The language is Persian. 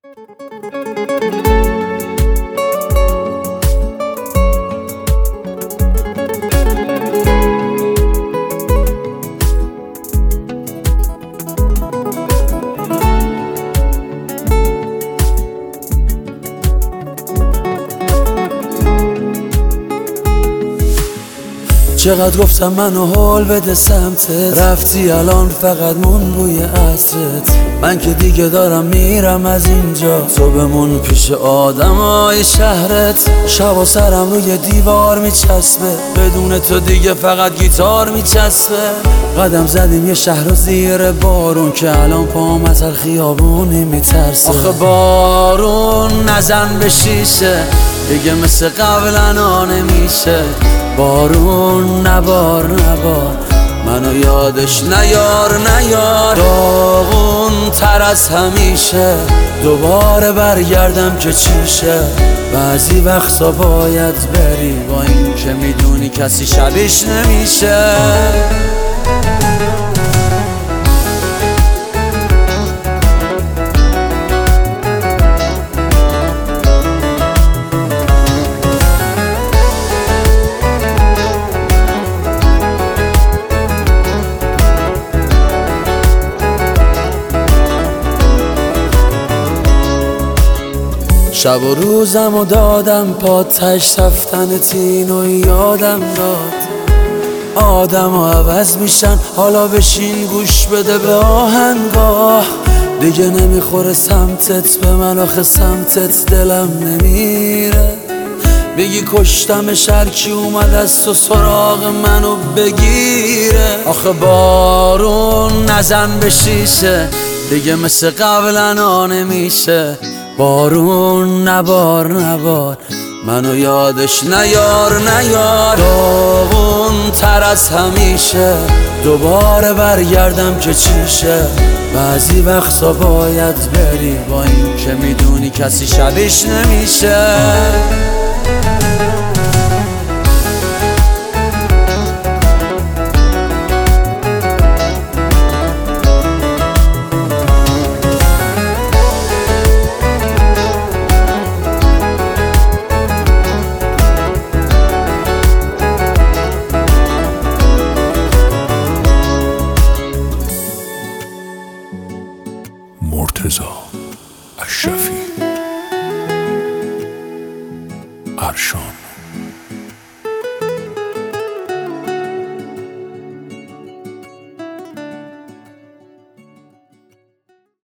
چقدر گفتم منو حال بده سمتت، رفتی الان فقط مون بوی عطرت. من که دیگه دارم میرم از اینجا، تو بمون پیش آدمای شهرت. شب و سرم روی دیوار میچسبه، بدون تو دیگه فقط گیتار میچسبه. قدم زدیم یه شهر زیر بارون، که الان پام از هر خیابونی میترسه. آخه بارون نزن به شیشه، دیگه مثل قبلا نمیشه. بارون نبار نبار، منو یادش نیار نیار. داغون تر از همیشه، دوباره برگردم که چیشه. بعضی وقتا باید بری، با این که میدونی کسی شبیش نمیشه. شب و روزم و دادم پاتش، رفتن تینو یادم داد. آدم ها عوض میشن، حالا بشین گوش بده به آهنگاه. دیگه نمیخوره سمتت به من، آخه سمتت دلم نمیره. بگی کشتم شرکی اومد از تو سراغ منو بگیره. آخه بارون نزن به شیشه، دیگه مثل قبلا نمیشه. بارون نبار نبار، منو یادش نیار نیار. داغون تر از همیشه، دوباره برگردم که چیشه. بعضی وقتا باید بری، با این که میدونی کسی شبیش نمیشه. مرتضی اشرفی، ارشان.